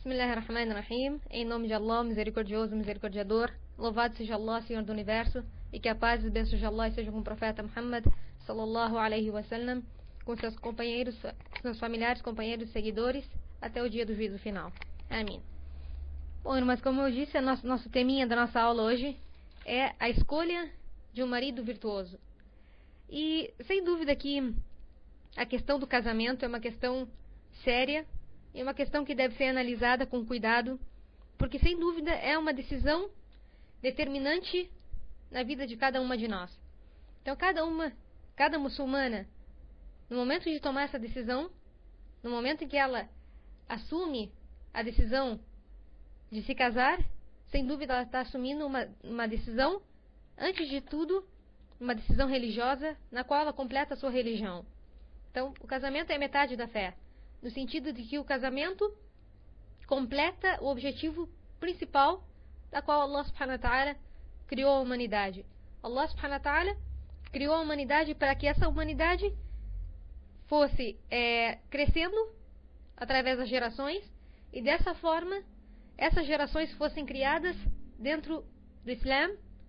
Bismillahirrahmanirrahim. Em nome de Allah, misericordioso, misericordiador. Louvado seja Allah, Senhor do Universo, e que a paz e bênçãos de Allah sejam com o profeta Muhammad sallallahu alaihi wasallam, com seus companheiros, seus familiares, companheiros e seguidores, até o dia do juízo final. Amém. Bom, mas como eu disse, nosso teminha da nossa aula hoje é a escolha de um marido virtuoso. E sem dúvida que a questão do casamento é uma questão séria e uma questão que deve ser analisada com cuidado, porque sem dúvida é uma decisão determinante na vida de cada uma de nós. Então cada muçulmana, no momento de tomar essa decisão, no momento em que ela assume a decisão de se casar, sem dúvida ela está assumindo uma decisão, antes de tudo, uma decisão religiosa, na qual ela completa a sua religião. Então, o casamento é metade da fé, no sentido de que o casamento completa o objetivo principal da qual Allah subhanahu wa ta'ala criou a humanidade. Allah subhanahu wa ta'ala criou a humanidade para que essa humanidade fosse crescendo através das gerações, e dessa forma essas gerações fossem criadas dentro do Islã,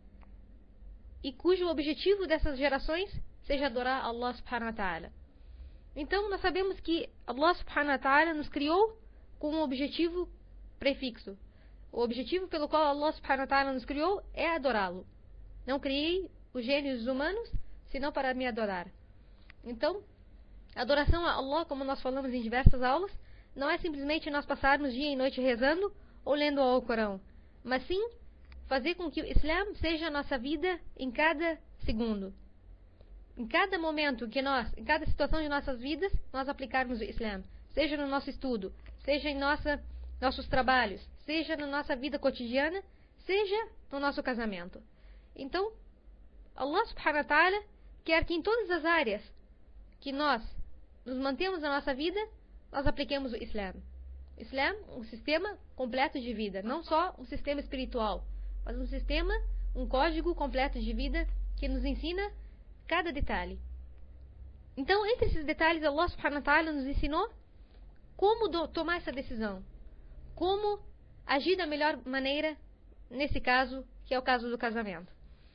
e cujo objetivo dessas gerações seja adorar Allah subhanahu wa ta'ala. Então nós sabemos que Allah subhanahu wa ta'ala nos criou com um objetivo prefixo. O objetivo pelo qual Allah subhanahu wa ta'ala nos criou é adorá-lo. Não criei os gênios humanos senão para me adorar. Então, a adoração a Allah, como nós falamos em diversas aulas, não é simplesmente nós passarmos dia e noite rezando ou lendo o Alcorão, mas sim fazer com que o Islã seja a nossa vida em cada segundo. Em cada momento que nós, em cada situação de nossas vidas, nós aplicarmos o Islã, seja no nosso estudo, seja em nossos trabalhos, seja na nossa vida cotidiana, seja no nosso casamento. Então, Allah subhanahu wa ta'ala quer que em todas as áreas que nós nos mantemos na nossa vida, nós apliquemos o Islã. O Islã é um sistema completo de vida, não só um sistema espiritual, mas um sistema, um código completo de vida que nos ensina cada detalhe. Então, entre esses detalhes, Allah subhanahu wa ta'ala nos ensinou como tomar essa decisão, como agir da melhor maneira nesse caso, que é o caso do casamento.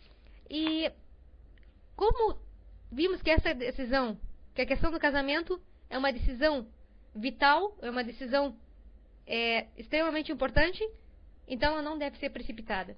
E como vimos que essa decisão, que a questão do casamento é uma decisão vital, é uma decisão extremamente importante, então ela não deve ser precipitada.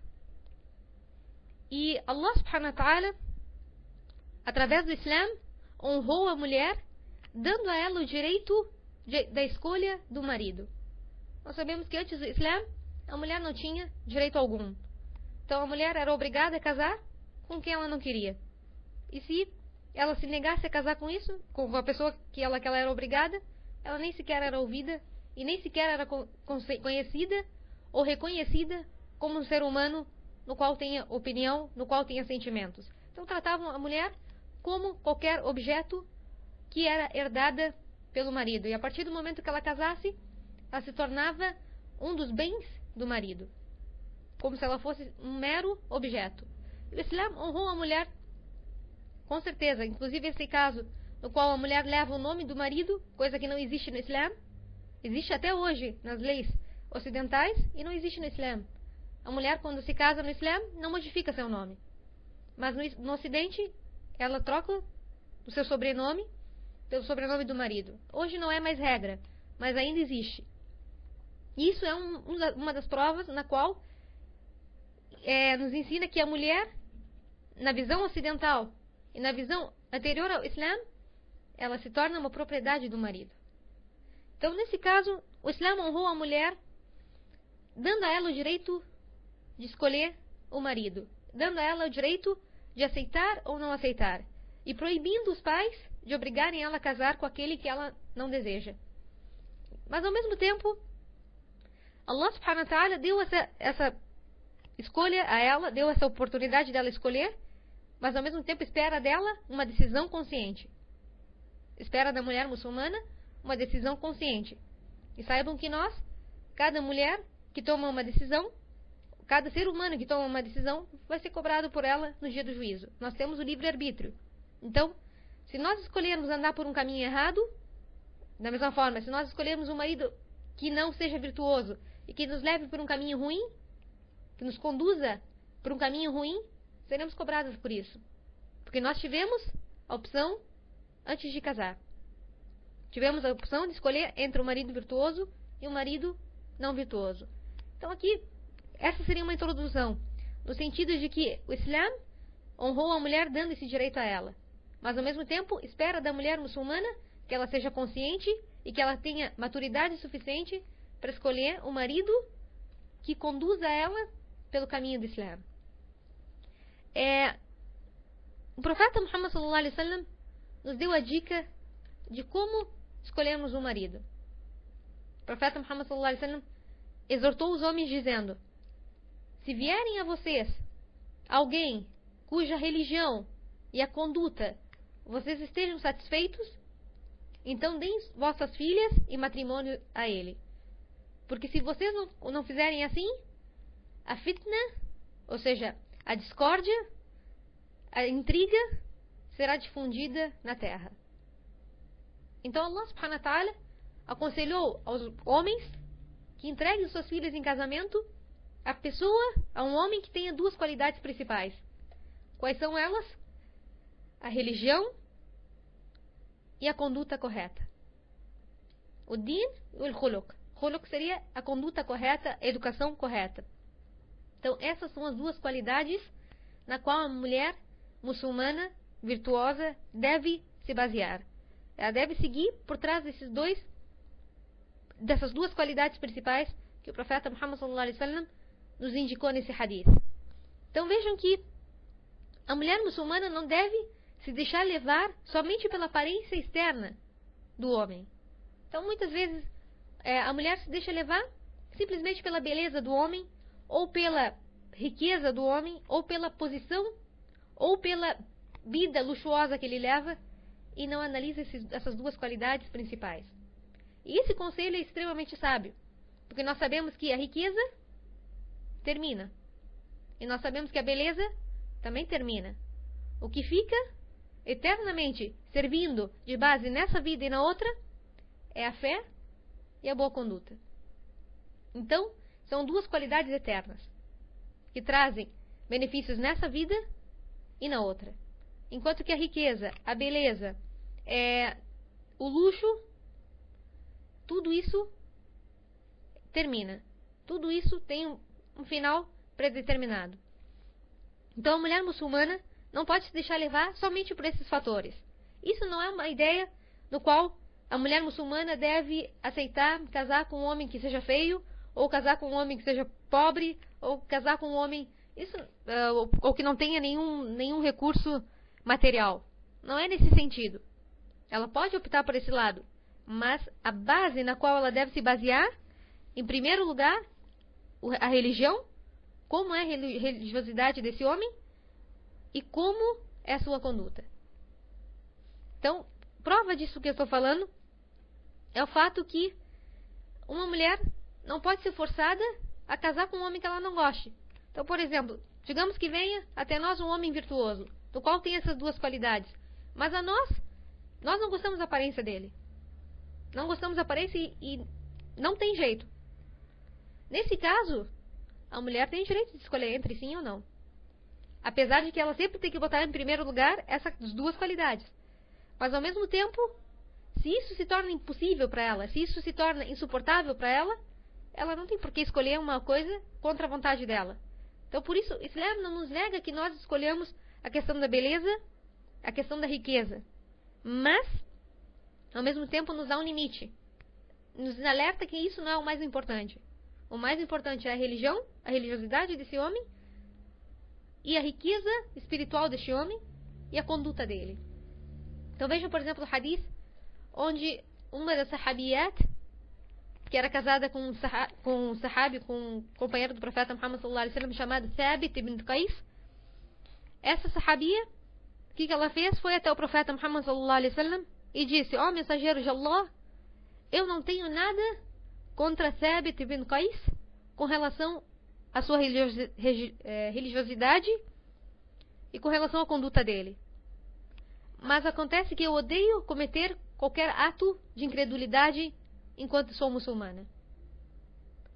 E Allah subhanahu wa ta'ala, através do Islã, honrou a mulher, dando a ela o direito da escolha do marido. Nós sabemos que antes do Islã, a mulher não tinha direito algum. Então a mulher era obrigada a casar com quem ela não queria. E se ela se negasse a casar com isso, com a pessoa que ela era obrigada, ela nem sequer era ouvida e nem sequer era conhecida ou reconhecida como um ser humano no qual tenha opinião, no qual tenha sentimentos. Então tratavam a mulher como qualquer objeto que era herdada pelo marido. E a partir do momento que ela casasse, ela se tornava um dos bens do marido, como se ela fosse um mero objeto. O Islã honrou a mulher, com certeza, inclusive esse caso no qual a mulher leva o nome do marido, coisa que não existe no Islã. Existe até hoje nas leis ocidentais e não existe no Islã. A mulher, quando se casa no Islã, não modifica seu nome. Mas no Ocidente, ela troca o seu sobrenome pelo sobrenome do marido. Hoje não é mais regra, mas ainda existe. E isso é uma das provas na qual nos ensina que a mulher, na visão ocidental e na visão anterior ao Islã, ela se torna uma propriedade do marido. Então, nesse caso, o Islã honrou a mulher, dando a ela o direito de escolher o marido, dando a ela o direito de aceitar ou não aceitar, e proibindo os pais de obrigarem ela a casar com aquele que ela não deseja. Mas ao mesmo tempo, Allah subhanahu wa ta'ala deu essa escolha a ela, deu essa oportunidade dela escolher, mas ao mesmo tempo espera dela uma decisão consciente. Espera da mulher muçulmana uma decisão consciente. E saibam que nós, cada mulher que toma uma decisão, cada ser humano que toma uma decisão, vai ser cobrado por ela no dia do juízo. Nós temos o livre-arbítrio. Então, se nós escolhermos andar por um caminho errado, da mesma forma, se nós escolhermos um marido que não seja virtuoso e que nos leve por um caminho ruim, que nos conduza por um caminho ruim, seremos cobradas por isso. Porque nós tivemos a opção antes de casar. Tivemos a opção de escolher entre um marido virtuoso e um marido não virtuoso. Então aqui, essa seria uma introdução, no sentido de que o Islã honrou a mulher dando esse direito a ela. Mas ao mesmo tempo, espera da mulher muçulmana que ela seja consciente e que ela tenha maturidade suficiente para escolher um marido que conduza ela pelo caminho do Islã. O profeta Muhammad sallallahu alaihi wasallam nos deu a dica de como escolhermos um marido. O profeta Muhammad sallallahu alaihi wasallam exortou os homens dizendo: se vierem a vocês alguém cuja religião e a conduta vocês estejam satisfeitos, então deem vossas filhas em matrimônio a ele. Porque se vocês não fizerem assim, a fitna, ou seja, a discórdia, a intriga, será difundida na terra. Então Allah subhanahu wa ta'ala aconselhou aos homens que entreguem suas filhas em casamento a um homem que tenha duas qualidades principais. Quais são elas? A religião e a conduta correta. O din e o khuluq. Khuluq seria a conduta correta, a educação correta. Então essas são as duas qualidades na qual a mulher muçulmana virtuosa deve se basear. Ela deve seguir por trás dessas duas qualidades principais que o profeta Muhammad sallallahu alaihi wasallam nos indicou nesse hadith. Então vejam que a mulher muçulmana não deve se deixar levar somente pela aparência externa do homem. Então muitas vezes a mulher se deixa levar simplesmente pela beleza do homem, ou pela riqueza do homem, ou pela posição, ou pela vida luxuosa que ele leva, e não analisa essas duas qualidades principais. E esse conselho é extremamente sábio, porque nós sabemos que a riqueza termina, e nós sabemos que a beleza também termina. O que fica eternamente servindo de base nessa vida e na outra é a fé e a boa conduta. Então, são duas qualidades eternas que trazem benefícios nessa vida e na outra. Enquanto que a riqueza, a beleza, o luxo, tudo isso termina. Tudo isso tem um final predeterminado. Então a mulher muçulmana não pode se deixar levar somente por esses fatores. Isso não é uma ideia no qual a mulher muçulmana deve aceitar casar com um homem que seja feio, ou casar com um homem que seja pobre, ou casar com um homem ou que não tenha nenhum recurso material. Não é nesse sentido. Ela pode optar por esse lado, mas a base na qual ela deve se basear, em primeiro lugar, a religião, como é a religiosidade desse homem e como é a sua conduta. Então, prova disso que eu estou falando é o fato que uma mulher não pode ser forçada a casar com um homem que ela não goste. Então, por exemplo, digamos que venha até nós um homem virtuoso, do qual tem essas duas qualidades, mas nós não gostamos da aparência dele. Não gostamos da aparência e não tem jeito. Nesse caso, a mulher tem direito de escolher entre sim ou não. Apesar de que ela sempre tem que botar em primeiro lugar essas duas qualidades. Mas ao mesmo tempo, se isso se torna impossível para ela, se isso se torna insuportável para ela, ela não tem por que escolher uma coisa contra a vontade dela. Então por isso, o Islã não nos nega que nós escolhemos a questão da beleza, a questão da riqueza. Mas, ao mesmo tempo, nos dá um limite. Nos alerta que isso não é o mais importante. O mais importante é a religião, a religiosidade desse homem, e a riqueza espiritual deste homem, e a conduta dele. Então vejam, por exemplo, o hadith, onde uma das sahabiyat, que era casada com um sahabi, com um companheiro do profeta Muhammad sallallahu alaihi wasallam, chamado Thabit ibn Qais. Essa sahabia, o que ela fez? Foi até o profeta Muhammad sallallahu alaihi wasallam e disse: ó mensageiro de Allah, eu não tenho nada contra Thabit ibn Qais com relação à sua religiosidade e com relação à conduta dele. Mas acontece que eu odeio cometer qualquer ato de incredulidade enquanto sou muçulmana.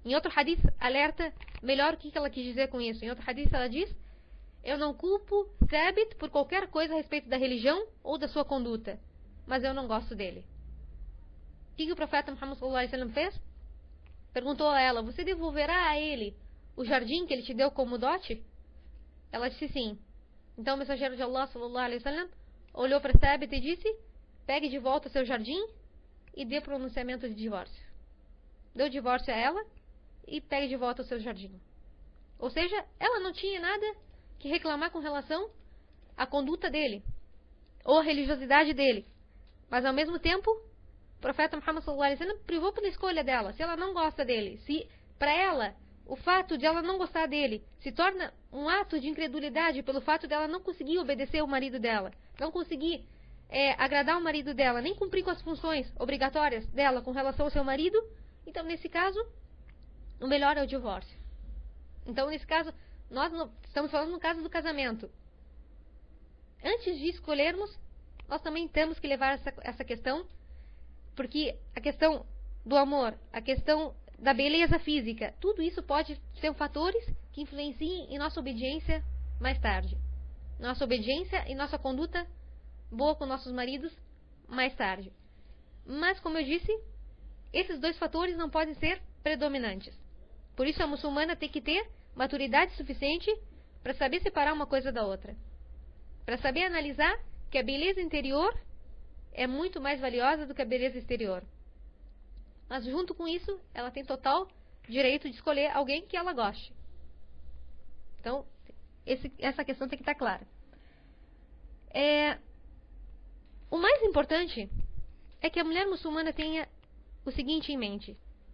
Em outro hadith, alerta melhor o que ela quis dizer com isso. Em outro hadith, ela diz: eu não culpo Thabit por qualquer coisa a respeito da religião ou da sua conduta, mas eu não gosto dele. O que o profeta Muhammad sallallahu alaihi wasallam fez? Perguntou a ela: você devolverá a ele o jardim que ele te deu como dote? Ela disse sim. Então o mensageiro de Allah sallallahu alaihi wasallam olhou para Thabit e disse: pegue de volta seu jardim e dê pronunciamento de divórcio. Deu divórcio a ela e pegue de volta o seu jardim. Ou seja, ela não tinha nada que reclamar com relação à conduta dele ou à religiosidade dele. Mas ao mesmo tempo, o profeta Muhammad sallallahu alaihi wasallam privou pela escolha dela. Se ela não gosta dele, se para ela o fato de ela não gostar dele se torna um ato de incredulidade pelo fato dela não conseguir obedecer o marido dela, não conseguir agradar o marido dela, nem cumprir com as funções obrigatórias dela com relação ao seu marido, então nesse caso o melhor é o divórcio. Então nesse caso nós estamos falando no caso do casamento. Antes de escolhermos, nós também temos que levar essa questão, porque a questão do amor, a questão da beleza física, tudo isso pode ser fatores que influenciem em nossa obediência mais tarde. Nossa obediência e nossa conduta boa com nossos maridos mais tarde. Mas, como eu disse, esses dois fatores não podem ser predominantes. Por isso a muçulmana tem que ter maturidade suficiente para saber separar uma coisa da outra. Para saber analisar que a beleza interior é muito mais valiosa do que a beleza exterior. Mas junto com isso, ela tem total direito de escolher alguém que ela goste. Então, essa questão tem que estar clara. O mais importante é que a mulher muçulmana tenha o seguinte em mente.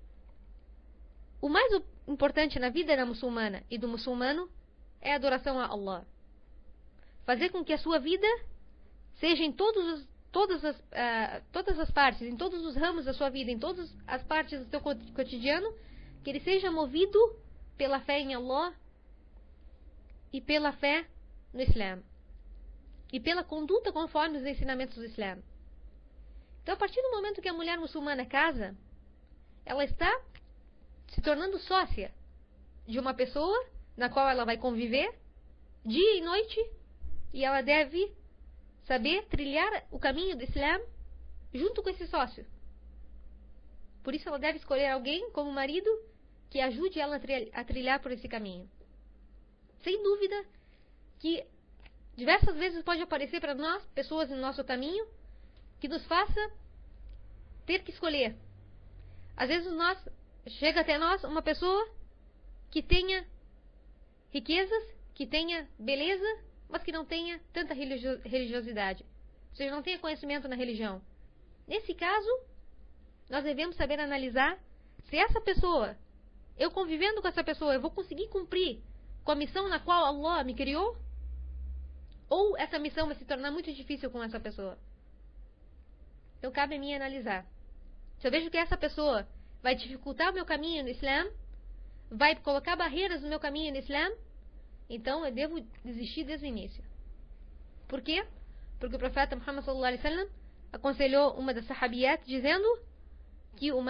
O mais importante na vida da muçulmana e do muçulmano é a adoração a Allah. Fazer com que a sua vida seja em todas as partes, em todos os ramos da sua vida, em todas as partes do seu cotidiano, que ele seja movido pela fé em Allah e pela fé no Islã e pela conduta conforme os ensinamentos do Islã. Então, a partir do momento que a mulher muçulmana casa, ela está se tornando sócia de uma pessoa na qual ela vai conviver dia e noite, e ela deve saber trilhar o caminho do Islã junto com esse sócio. Por isso ela deve escolher alguém como marido que ajude ela a trilhar por esse caminho. Sem dúvida que diversas vezes pode aparecer para nós pessoas no nosso caminho que nos faça ter que escolher. Às vezes chega até nós uma pessoa que tenha riquezas, que tenha beleza, mas que não tenha tanta religiosidade. Ou seja, não tenha conhecimento na religião. Nesse caso, nós devemos saber analisar se essa pessoa, eu convivendo com essa pessoa, eu vou conseguir cumprir com a missão na qual Allah me criou? Ou essa missão vai se tornar muito difícil com essa pessoa? Então cabe a mim analisar. Se eu vejo que essa pessoa vai dificultar o meu caminho no Islã, vai colocar barreiras no meu caminho no Islã, então eu devo desistir desde o início. Por quê? Porque o profeta Muhammad sallallahu alaihi wasallam aconselhou uma das sahabiyat dizendo que o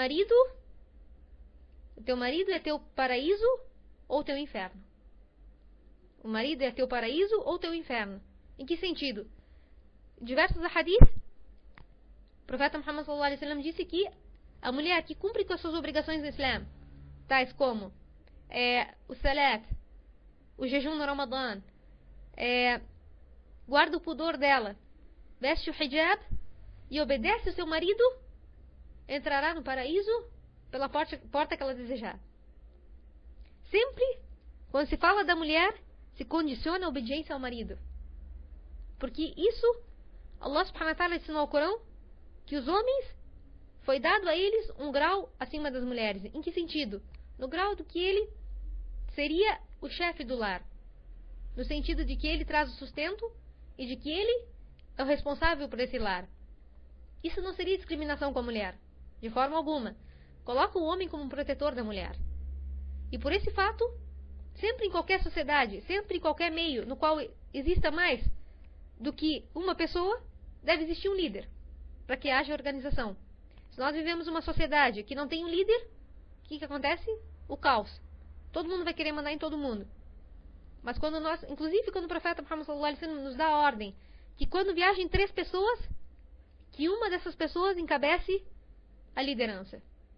teu marido é teu paraíso ou teu inferno. O marido é teu paraíso ou teu inferno. Em que sentido? Em diversos hadiths, o profeta Muhammad sallallahu alaihi wasallam disse que a mulher que cumpre com as suas obrigações no Islã, tais como o salat, o jejum no Ramadã, guarda o pudor dela, veste o hijab e obedece ao seu marido, entrará no paraíso pela porta que ela desejar. Sempre, quando se fala da mulher, se condiciona a obediência ao marido. Porque isso, Allah subhanahu wa ta'ala ensinou ao Corão, que os homens, foi dado a eles um grau acima das mulheres. Em que sentido? No grau do que ele seria o chefe do lar. No sentido de que ele traz o sustento e de que ele é o responsável por esse lar. Isso não seria discriminação com a mulher, de forma alguma. Coloca o homem como um protetor da mulher. E por esse fato, sempre em qualquer sociedade, sempre em qualquer meio no qual exista mais do que uma pessoa, deve existir um líder, para que haja organização. Se nós vivemos uma sociedade que não tem um líder, o que acontece? o caos. Todo mundo vai querer mandar em todo mundo. Mas quando nós, inclusive quando o profeta Muhammad sallallahu alaihi wasallam nos dá a ordem que quando viajem 3 pessoas, que uma dessas pessoas encabece a liderança.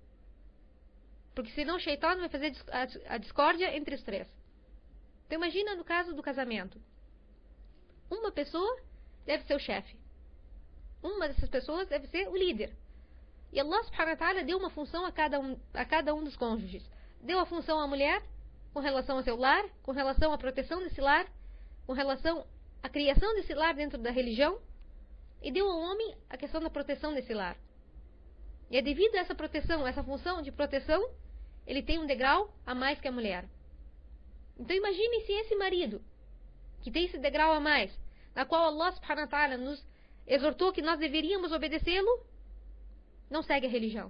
Porque senão o Shaitan vai fazer a discórdia entre os 3. Então imagina no caso do casamento. Uma pessoa deve ser o chefe. Uma dessas pessoas deve ser o líder. E Allah subhanahu wa ta'ala deu uma função a cada um dos cônjuges. Deu a função à mulher com relação ao seu lar, com relação à proteção desse lar, com relação à criação desse lar dentro da religião, e deu ao homem a questão da proteção desse lar. E é devido a essa proteção, essa função de proteção, ele tem um degrau a mais que a mulher. Então imagine se esse marido, que tem esse degrau a mais, na qual Allah subhanahu wa ta'ala nos exortou que nós deveríamos obedecê-lo, não segue a religião.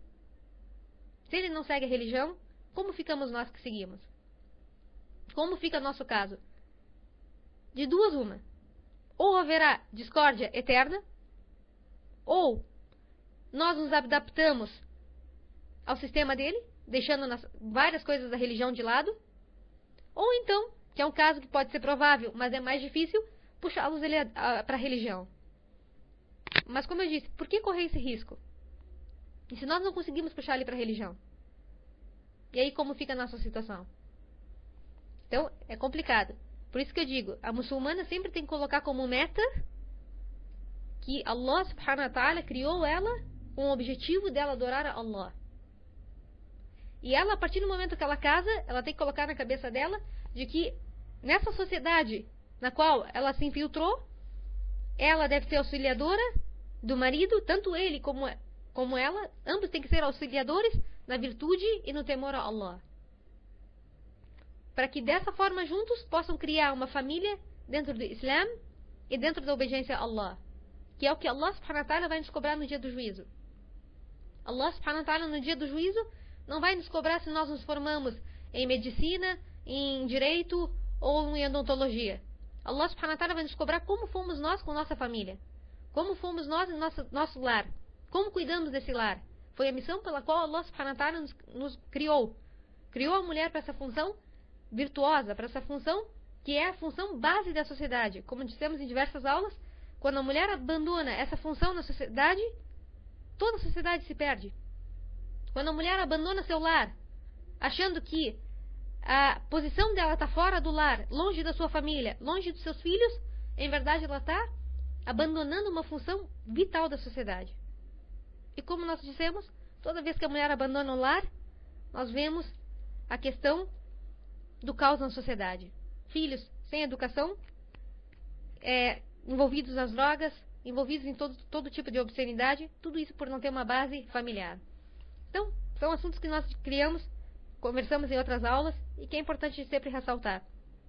Se ele não segue a religião, como ficamos nós que seguimos? Como fica nosso caso? De duas uma. Ou haverá discórdia eterna, ou nós nos adaptamos ao sistema dele, deixando várias coisas da religião de lado, ou então, que é um caso que pode ser provável, mas é mais difícil, puxá-los para a religião. Mas como eu disse, por que correr esse risco? E se nós não conseguimos puxar ele para a religião? E aí como fica a nossa situação? Então, é complicado. Por isso que eu digo, a muçulmana sempre tem que colocar como meta que Allah subhanahu wa ta'ala criou ela com o objetivo dela adorar a Allah. E ela, a partir do momento que ela casa, ela tem que colocar na cabeça dela de que nessa sociedade na qual ela se infiltrou, ela deve ser auxiliadora do marido, tanto ele como ela, ambos têm que ser auxiliadores na virtude e no temor a Allah. Para que dessa forma juntos possam criar uma família dentro do Islã e dentro da obediência a Allah, que é o que Allah subhanahu wa ta'ala vai nos cobrar no dia do juízo. Allah subhanahu wa ta'ala no dia do juízo não vai nos cobrar se nós nos formamos em medicina, em direito ou em odontologia. Allah subhanahu wa ta'ala vai nos cobrar como fomos nós com nossa família, como fomos nós em nosso lar, como cuidamos desse lar. Foi a missão pela qual Allah subhanahu wa ta'ala nos criou. Criou a mulher para essa função virtuosa, para essa função que é a função base da sociedade. Como dissemos em diversas aulas, quando a mulher abandona essa função na sociedade, toda a sociedade se perde. Quando a mulher abandona seu lar, achando que a posição dela está fora do lar, longe da sua família, longe dos seus filhos, em verdade ela está abandonando uma função vital da sociedade. E como nós dissemos, toda vez que a mulher abandona o lar, nós vemos a questão do caos na sociedade. Filhos sem educação, envolvidos nas drogas, envolvidos em todo tipo de obscenidade, tudo isso por não ter uma base familiar. Então, são assuntos que nós conversamos em outras aulas e que é importante sempre ressaltar.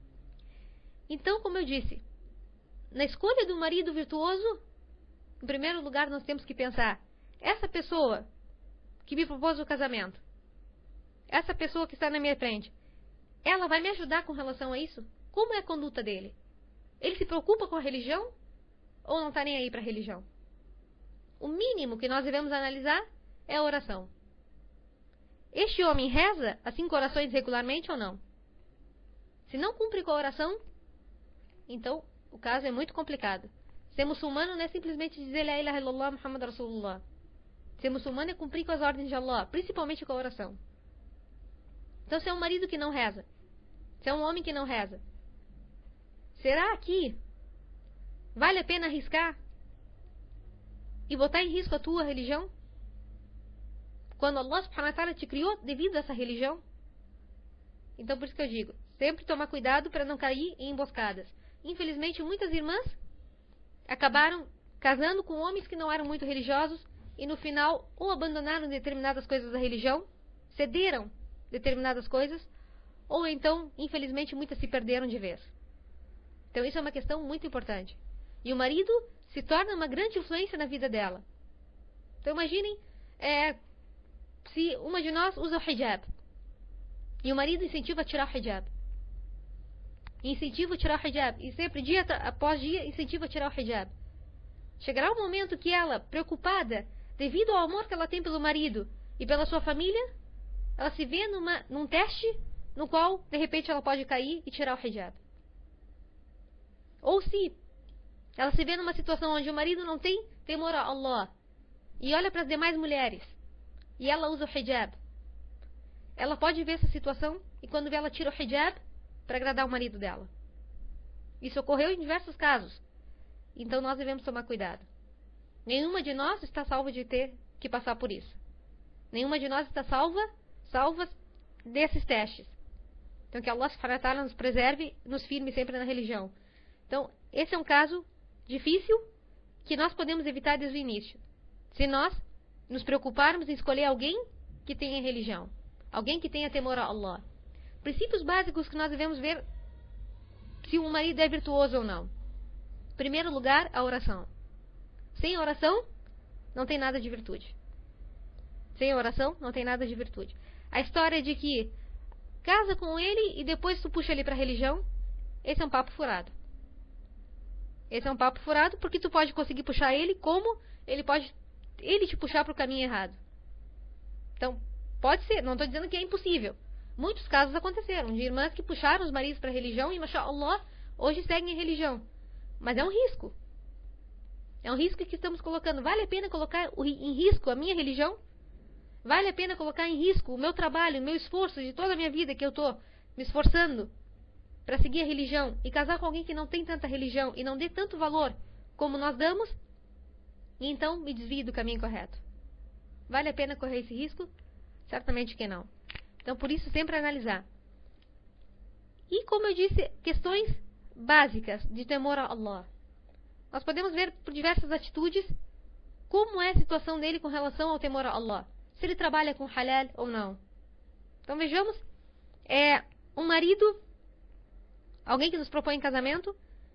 Então, como eu disse, na escolha do marido virtuoso, em primeiro lugar nós temos que pensar: essa pessoa que me propôs o casamento, essa pessoa que está na minha frente, ela vai me ajudar com relação a isso? Como é a conduta dele? Ele se preocupa com a religião ou não está nem aí para a religião? O mínimo que nós devemos analisar é a oração. Este homem reza as 5 orações regularmente ou não? Se não cumpre com a oração, então o caso é muito complicado. Ser muçulmano não é simplesmente dizer La ilaha illallah Muhammad Rasulullah. Ser muçulmano é cumprir com as ordens de Allah, principalmente com a oração. Então, se é um marido que não reza, se é um homem que não reza, será que vale a pena arriscar e botar em risco a tua religião? Quando Allah subhanahu wa ta'ala te criou devido a essa religião? Então, por isso que eu digo, sempre tomar cuidado para não cair em emboscadas. Infelizmente, muitas irmãs acabaram casando com homens que não eram muito religiosos e no final ou abandonaram determinadas coisas da religião, cederam determinadas coisas, ou então, infelizmente, muitas se perderam de vez. Então isso é uma questão muito importante. E o marido se torna uma grande influência na vida dela. Então imaginem, se uma de nós usa o hijab, e o marido incentiva a tirar o hijab. Incentiva a tirar o hijab. E sempre, dia após dia, incentiva a tirar o hijab. Chegará um momento que ela, preocupada, devido ao amor que ela tem pelo marido e pela sua família, ela se vê num teste no qual, de repente, ela pode cair e tirar o hijab. Ou se ela se vê numa situação onde o marido não tem temor a Allah e olha para as demais mulheres e ela usa o hijab, ela pode ver essa situação e quando vê ela tira o hijab para agradar o marido dela. Isso ocorreu em diversos casos. Então nós devemos tomar cuidado. Nenhuma de nós está salva de ter que passar por isso. Nenhuma de nós está salva desses testes. Então que Allah subhanahu wa ta'ala nos preserve, nos firme sempre na religião. Então esse é um caso difícil que nós podemos evitar desde o início. Se nós nos preocuparmos em escolher alguém que tenha religião. Alguém que tenha temor a Allah. Princípios básicos que nós devemos ver se um marido é virtuoso ou não. Em primeiro lugar, a oração. Sem oração, não tem nada de virtude. Sem oração, não tem nada de virtude. A história de que casa com ele e depois tu puxa ele para a religião, esse é um papo furado. Esse é um papo furado porque tu pode conseguir puxar ele como ele pode te puxar para o caminho errado. Então, pode ser, não estou dizendo que é impossível. Muitos casos aconteceram de irmãs que puxaram os maridos para a religião e, mashallah, hoje seguem a religião. Mas é um risco. É um risco que estamos colocando. Vale a pena colocar em risco a minha religião? Vale a pena colocar em risco o meu trabalho, o meu esforço de toda a minha vida que eu estou me esforçando para seguir a religião e casar com alguém que não tem tanta religião e não dê tanto valor como nós damos? E então me desvie do caminho correto. Vale a pena correr esse risco? Certamente que não. Então, por isso, sempre analisar. E, como eu disse, questões básicas de temor a Allah. Nós podemos ver por diversas atitudes como é a situação dele com relação ao temor a Allah. Se ele trabalha com halal ou não. Então, vejamos. Um marido, alguém que nos propõe em casamento,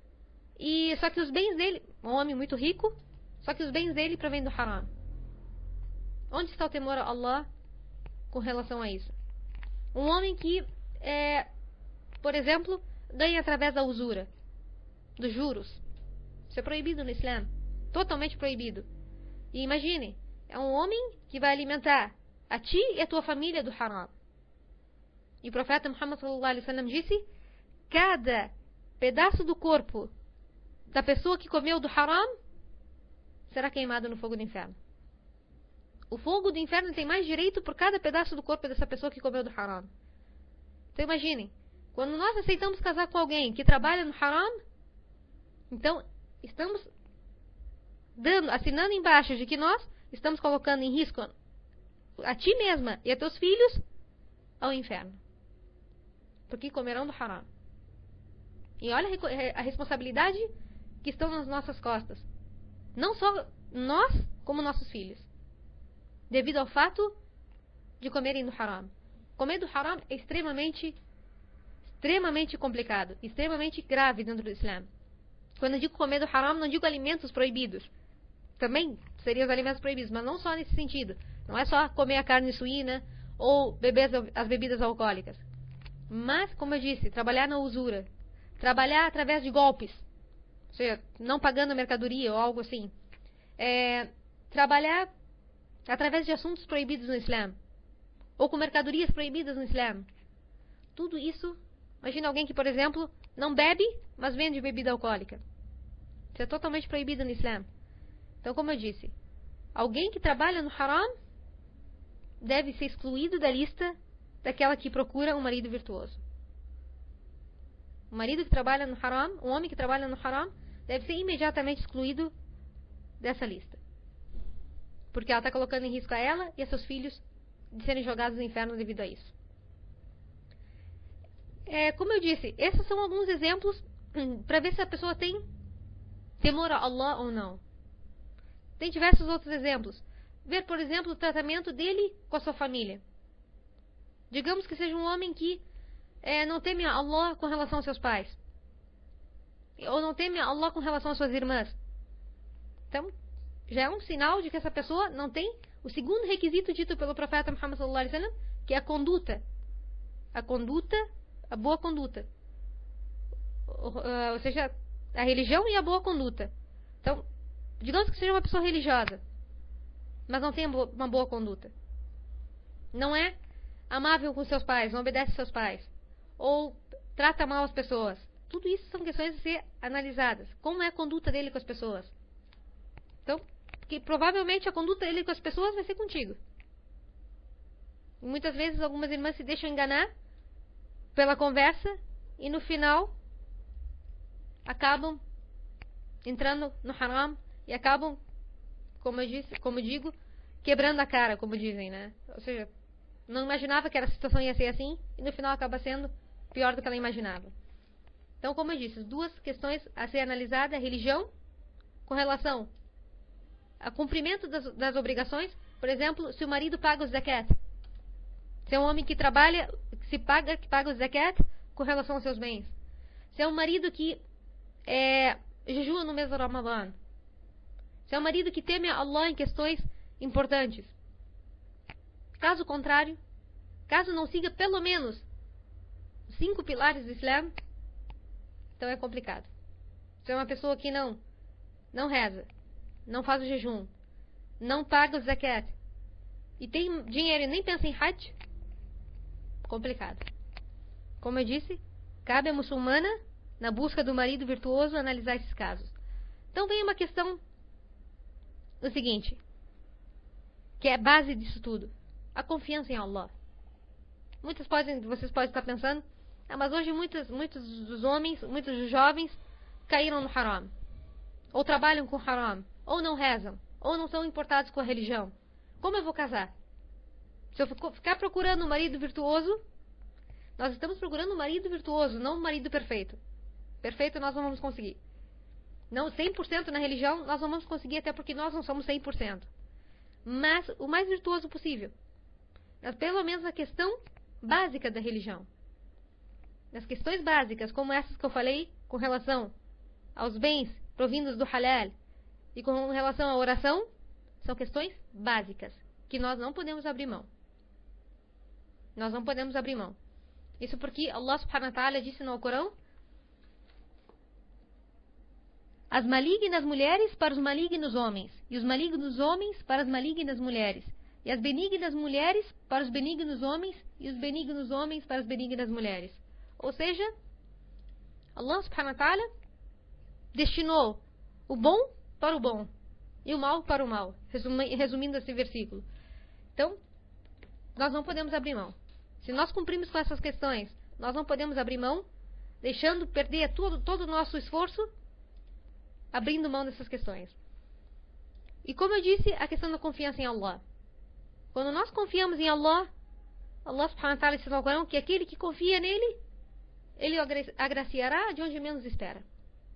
e só que os bens dele, um homem muito rico, só que os bens dele provêm do haram. Onde está o temor a Allah com relação a isso? Um homem que, por exemplo, ganha através da usura, dos juros. Isso é proibido no Islã. Totalmente proibido. E imagine, é um homem que vai alimentar a ti e a tua família do haram. E o profeta Muhammad sallallahu alaihi wasallam disse: cada pedaço do corpo da pessoa que comeu do haram será queimado no fogo do inferno. O fogo do inferno tem mais direito por cada pedaço do corpo dessa pessoa que comeu do haram. Então imaginem, quando nós aceitamos casar com alguém que trabalha no haram, então estamos assinando embaixo de que nós estamos colocando em risco a ti mesma e a teus filhos ao inferno. Porque comerão do haram. E olha a responsabilidade que estão nas nossas costas. Não só nós, como nossos filhos. Devido ao fato de comerem do haram. Comer do haram é extremamente complicado, extremamente grave dentro do Islã. Quando eu digo comer do haram, não digo alimentos proibidos. Também seriam os alimentos proibidos, mas não só nesse sentido. Não é só comer a carne suína ou beber as bebidas alcoólicas. Mas, como eu disse, trabalhar na usura. Trabalhar através de golpes. Ou seja, não pagando mercadoria ou algo assim. Trabalhar através de assuntos proibidos no Islã. Ou com mercadorias proibidas no Islã. Tudo isso, imagina alguém que, por exemplo, não bebe, mas vende bebida alcoólica. Isso é totalmente proibido no Islã. Então, como eu disse, alguém que trabalha no haram deve ser excluído da lista daquela que procura um marido virtuoso. Um marido que trabalha no haram, um homem que trabalha no haram, deve ser imediatamente excluído dessa lista. Porque ela está colocando em risco a ela e a seus filhos de serem jogados no inferno devido a isso. Como eu disse, esses são alguns exemplos para ver se a pessoa tem temor a Allah ou não. Tem diversos outros exemplos. Ver, por exemplo, o tratamento dele com a sua família. Digamos que seja um homem que não teme a Allah com relação aos seus pais. Ou não teme a Allah com relação às suas irmãs. Então, já é um sinal de que essa pessoa não tem o segundo requisito dito pelo profeta Muhammad sallallahu alaihi wasallam, que é a conduta. A boa conduta. Ou seja, a religião e a boa conduta. Então, digamos que seja uma pessoa religiosa, mas não tenha uma boa conduta. Não é amável com seus pais, não obedece seus pais, ou trata mal as pessoas. Tudo isso são questões a ser analisadas. Como é a conduta dele com as pessoas? Então, que provavelmente a conduta dele com as pessoas vai ser contigo. E muitas vezes algumas irmãs se deixam enganar pela conversa e no final acabam entrando no haram e acabam, como digo, quebrando a cara, como dizem, né? Ou seja, não imaginava que a situação ia ser assim e no final acaba sendo pior do que ela imaginava. Então, como eu disse, as duas questões a ser analisadas é a religião com relação ao cumprimento das obrigações. Por exemplo, se o marido paga o zakat, se é um homem que trabalha, que paga o zakat com relação aos seus bens. Se é um marido que jejua no mês do Ramadã. Se é um marido que teme a Allah em questões importantes. Caso contrário, caso não siga pelo menos os 5 pilares do Islã, então é complicado. Se é uma pessoa que não reza, não faz o jejum, não paga o zakat e tem dinheiro e nem pensa em Hajj, complicado. Como eu disse, cabe à muçulmana, na busca do marido virtuoso, analisar esses casos. Então vem uma questão, o seguinte, que é a base disso tudo: a confiança em Allah. Vocês podem estar pensando, mas hoje muitos dos homens, muitos dos jovens caíram no haram, ou trabalham com haram, ou não rezam, ou não são importados com a religião. Como eu vou casar? Se eu ficar procurando um marido virtuoso, nós estamos procurando um marido virtuoso, não um marido perfeito. Perfeito nós não vamos conseguir. Não 100% na religião nós não vamos conseguir, até porque nós não somos 100%. Mas o mais virtuoso possível. Mas pelo menos na questão básica da religião. Nas questões básicas, como essas que eu falei, com relação aos bens provindos do halal e com relação à oração, são questões básicas que nós não podemos abrir mão. Nós não podemos abrir mão. Isso porque Allah subhanahu wa ta'ala disse no Alcorão: as malignas mulheres para os malignos homens, e os malignos homens para as malignas mulheres, e as benignas mulheres para os benignos homens, e os benignos homens para as benignas mulheres. Ou seja, Allah subhanahu wa ta'ala destinou o bom para o bom e o mal para o mal, resumindo esse versículo. Então, nós não podemos abrir mão. Se nós cumprimos com essas questões, nós não podemos abrir mão, deixando perder todo o nosso esforço, abrindo mão dessas questões. E como eu disse, a questão da confiança em Allah. Quando nós confiamos em Allah, Allah subhanahu wa ta'ala disse no Alcorão que aquele que confia nele, ele agraciará de onde menos espera.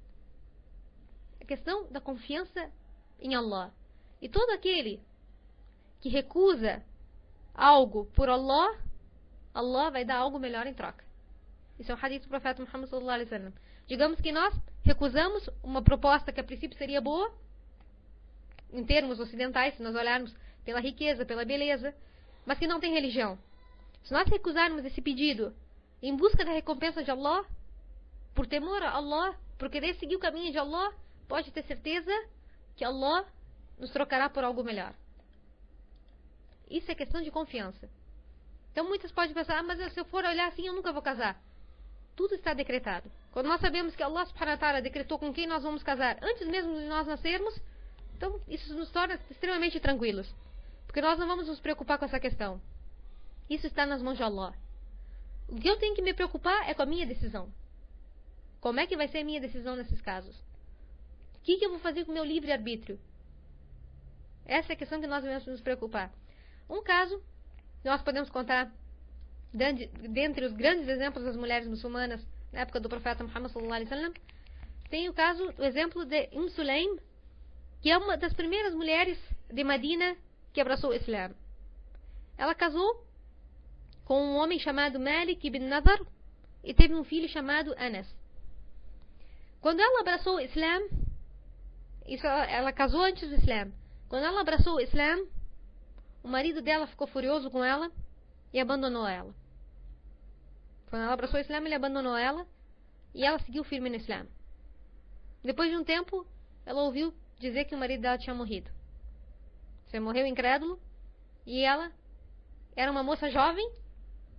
A questão da confiança em Allah. E todo aquele que recusa algo por Allah, Allah vai dar algo melhor em troca. Isso é o hadith do profeta Muhammad sallallahu alaihi wasallam. Digamos que nós recusamos uma proposta que a princípio seria boa, em termos ocidentais, se nós olharmos pela riqueza, pela beleza, mas que não tem religião. Se nós recusarmos esse pedido em busca da recompensa de Allah, por temor a Allah, por querer seguir o caminho de Allah, pode ter certeza que Allah nos trocará por algo melhor. Isso é questão de confiança. Então muitas podem pensar, mas se eu for olhar assim eu nunca vou casar. Tudo está decretado. Quando nós sabemos que Allah subhanahu wa ta'ala decretou com quem nós vamos casar antes mesmo de nós nascermos, então isso nos torna extremamente tranquilos. Porque nós não vamos nos preocupar com essa questão. Isso está nas mãos de Allah. O que eu tenho que me preocupar é com a minha decisão. Como é que vai ser a minha decisão nesses casos? O que eu vou fazer com o meu livre-arbítrio? Essa é a questão que nós devemos nos preocupar. Um caso que nós podemos contar dentre os grandes exemplos das mulheres muçulmanas na época do profeta Muhammad sallallahu alaihi wasallam, tem o exemplo de Sulaim, que é uma das primeiras mulheres de Medina que abraçou o Islã. Ela casou com um homem chamado Malik ibn Nadar e teve um filho chamado Anas. Quando ela abraçou o Islã, ela casou antes do Islã. Quando ela abraçou o Islã, o marido dela ficou furioso com ela e abandonou ela. Quando ela abraçou o Islã, ele abandonou ela e ela seguiu firme no Islã. Depois de um tempo, ela ouviu dizer que o marido dela tinha morrido. Você morreu incrédulo e ela era uma moça jovem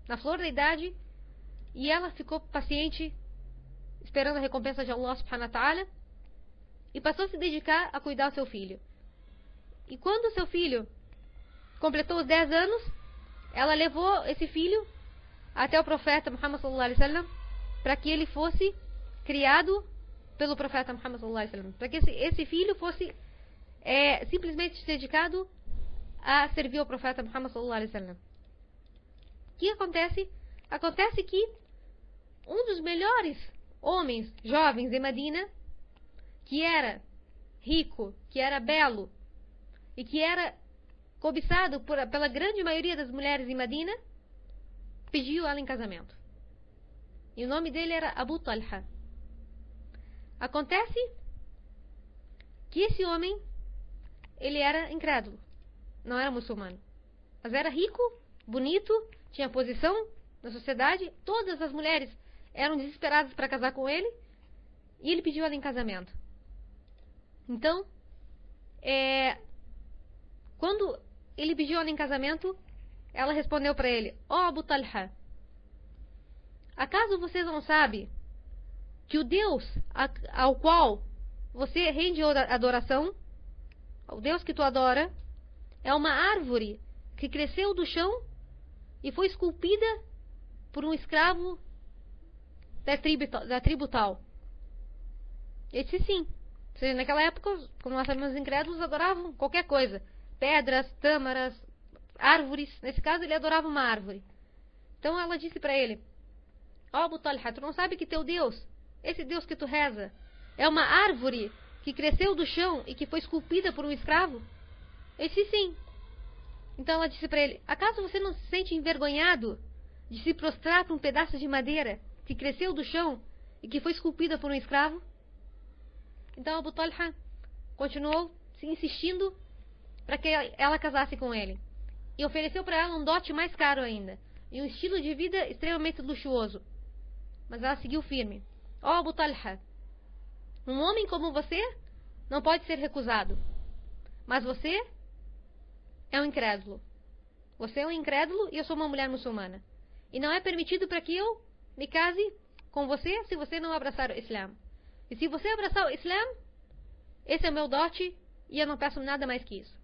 na flor da idade, e ela ficou paciente, esperando a recompensa de Allah subhanahu wa ta'ala, e passou a se dedicar a cuidar do seu filho. E quando seu filho completou os 10 anos, ela levou esse filho até o profeta Muhammad sallallahu alaihi wasallam, para que ele fosse criado pelo profeta Muhammad sallallahu alaihi wasallam, para que esse filho fosse simplesmente dedicado a servir ao profeta Muhammad sallallahu alaihi wasallam. O que acontece? Acontece que um dos melhores homens jovens de Medina, que era rico, que era belo e que era cobiçado pela grande maioria das mulheres em Medina, pediu ela em casamento. E o nome dele era Abu Talha. Acontece que esse homem, ele era incrédulo, não era muçulmano, mas era rico, bonito, tinha posição na sociedade, todas as mulheres eram desesperadas para casar com ele, e ele pediu ela em casamento. Então, quando ele pediu ela em casamento, ela respondeu para ele: Abu Talha, acaso você não sabe que o Deus ao qual você rende adoração, o Deus que tu adora, é uma árvore que cresceu do chão e foi esculpida por um escravo da tribo tal? Ele disse sim. Ou seja, naquela época, como nós sabemos, os incrédulos adoravam qualquer coisa. Pedras, tâmaras, árvores. Nesse caso, ele adorava uma árvore. Então ela disse para ele: Abu Talha, tu não sabe que teu Deus, esse Deus que tu reza, é uma árvore que cresceu do chão e que foi esculpida por um escravo? Ele disse sim. Então ela disse para ele: acaso você não se sente envergonhado de se prostrar por um pedaço de madeira que cresceu do chão e que foi esculpida por um escravo? Então Abu Talha continuou se insistindo para que ela casasse com ele, e ofereceu para ela um dote mais caro ainda e um estilo de vida extremamente luxuoso. Mas ela seguiu firme. Abu Talha, um homem como você não pode ser recusado, mas você é um incrédulo. Você é um incrédulo e eu sou uma mulher muçulmana, e não é permitido para que eu me case com você se você não abraçar o Islã. E se você abraçar o Islã, esse é o meu dote e eu não peço nada mais que isso.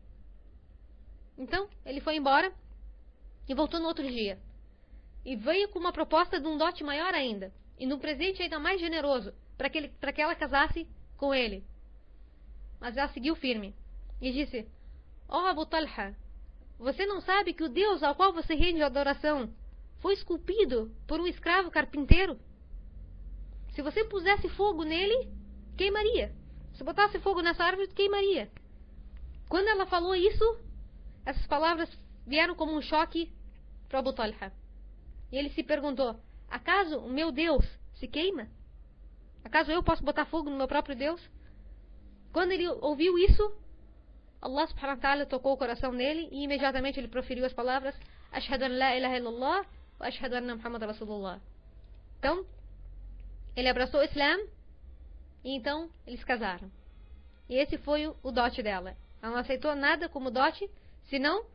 Então ele foi embora e voltou no outro dia, e veio com uma proposta de um dote maior ainda, e de um presente ainda mais generoso, para que ela casasse com ele. Mas ela seguiu firme e disse: Abu Talha, você não sabe que o Deus ao qual você rende adoração foi esculpido por um escravo carpinteiro? Se você pusesse fogo nele, queimaria. Se botasse fogo nessa árvore, queimaria. Quando ela falou isso, essas palavras vieram como um choque para Abu Talha. E ele se perguntou: acaso o meu Deus se queima? Acaso eu posso botar fogo no meu próprio Deus? Quando ele ouviu isso, Allah subhanahu wa ta'ala tocou o coração dele, e imediatamente ele proferiu as palavras: Ashhadu an la ilaha illallah wa ashhadu anna Muhammad Rasulullah. Então, ele abraçou o Islã, e então eles casaram. E esse foi o dote dela. Ela não aceitou nada como dote, senão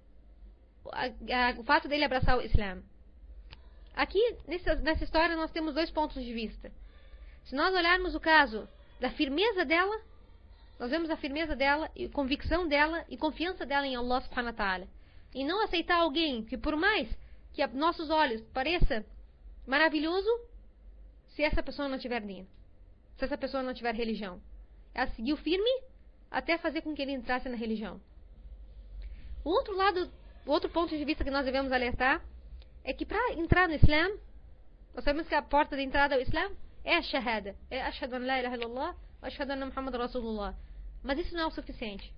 o fato dele abraçar o Islã. Aqui, nessa história, nós temos dois pontos de vista. Se nós olharmos o caso da firmeza dela, nós vemos a firmeza dela, e convicção dela, e confiança dela em Allah subhanahu wa ta'ala. E não aceitar alguém que, por mais que a nossos olhos pareça maravilhoso, se essa pessoa não tiver din, se essa pessoa não tiver religião. Ela seguiu firme até fazer com que ele entrasse na religião. O outro ponto de vista que nós devemos alertar é que para entrar no Islã, nós sabemos que a porta de entrada ao Islã é a shahada, é ashhadu an la ilaha illallah wa ashhadu anna Muhammad Rasulullah. Mas isso não é o suficiente.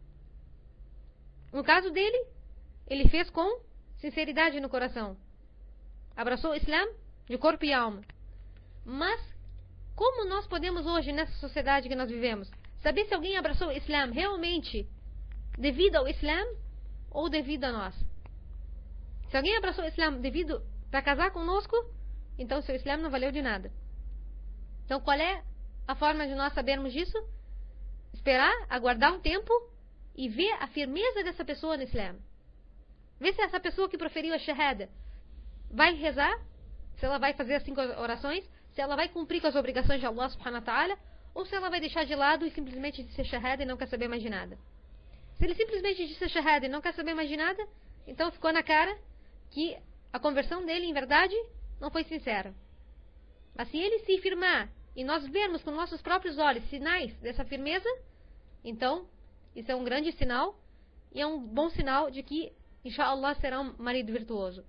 No caso dele, ele fez com sinceridade no coração, abraçou o Islã de corpo e alma. Mas como nós podemos hoje, nessa sociedade que nós vivemos, saber se alguém abraçou o Islã realmente devido ao Islã ou devido a nós? Se alguém abraçou o Islã devido para casar conosco, então seu Islã não valeu de nada. Então qual é a forma de nós sabermos disso? Esperar, aguardar um tempo e ver a firmeza dessa pessoa no Islã. Ver se essa pessoa que proferiu a shahada vai rezar, se ela vai fazer as 5 orações, se ela vai cumprir com as obrigações de Allah subhanahu wa ta'ala, ou se ela vai deixar de lado e simplesmente dizer shahada e não quer saber mais de nada. Se ele simplesmente disser shahada e não quer saber mais de nada, então ficou na cara que a conversão dele, em verdade, não foi sincera. Mas se ele se firmar e nós vermos com nossos próprios olhos sinais dessa firmeza, então isso é um grande sinal e é um bom sinal de que, inshallah, será um marido virtuoso.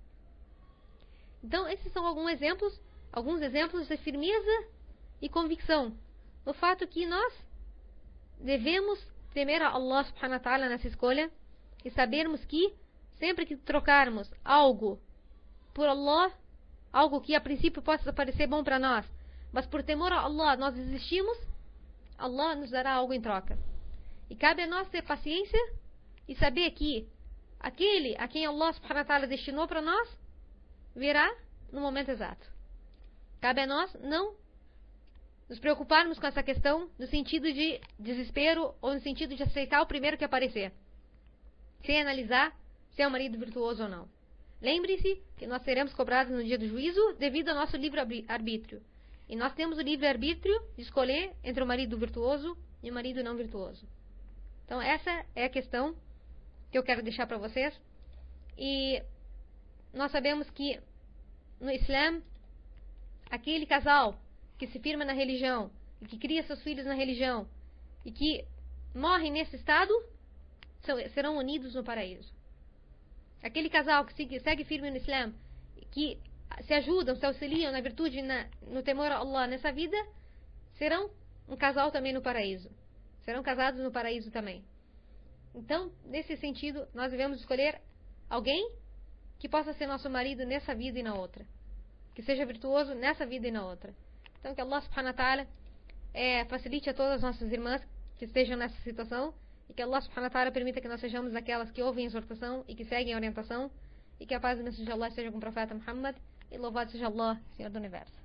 Então, esses são alguns exemplos de firmeza e convicção no fato que nós devemos temer a Allah subhanahu wa ta'ala nessa escolha e sabermos que sempre que trocarmos algo por Allah, algo que a princípio possa parecer bom para nós, mas por temor a Allah nós desistimos, Allah nos dará algo em troca. E cabe a nós ter paciência e saber que aquele a quem Allah subhanahu wa ta'ala destinou para nós virá no momento exato. Cabe a nós não nos preocuparmos com essa questão no sentido de desespero ou no sentido de aceitar o primeiro que aparecer, sem analisar se é um marido virtuoso ou não. Lembre-se que nós seremos cobrados no dia do juízo devido ao nosso livre-arbítrio. E nós temos o livre-arbítrio de escolher entre o marido virtuoso e o marido não virtuoso. Então essa é a questão que eu quero deixar para vocês. E nós sabemos que no Islã, aquele casal que se firma na religião e que cria seus filhos na religião e que morre nesse estado serão unidos no paraíso. Aquele casal que segue firme no Islã, que se ajudam, se auxiliam na virtude e no temor a Allah nessa vida, serão um casal também no paraíso. Serão casados no paraíso também. Então, nesse sentido, nós devemos escolher alguém que possa ser nosso marido nessa vida e na outra. Que seja virtuoso nessa vida e na outra. Então, que Allah subhanahu wa ta'ala facilite a todas as nossas irmãs que estejam nessa situação e que Allah subhanahu wa ta'ala permita que nós sejamos aquelas que ouvem a exortação e que seguem a orientação e que a paz e a bênção de Allah seja com o profeta Muhammad e louvado seja Allah, Senhor do Universo.